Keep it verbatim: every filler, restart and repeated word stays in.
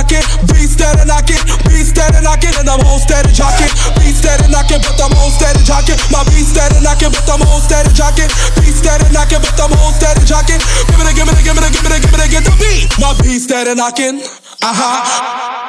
knocking, beat steady knocking, beat steady knocking, and I'm on steady jocking. Beat steady knocking, but I'm on steady jocking. My beat steady knocking, but I'm on steady jocking. Beat steady knocking, but I'm on steady jocking. Give me the, give me the, give me the, give me the, give me the, get the beat. My beat steady knocking. Uh huh.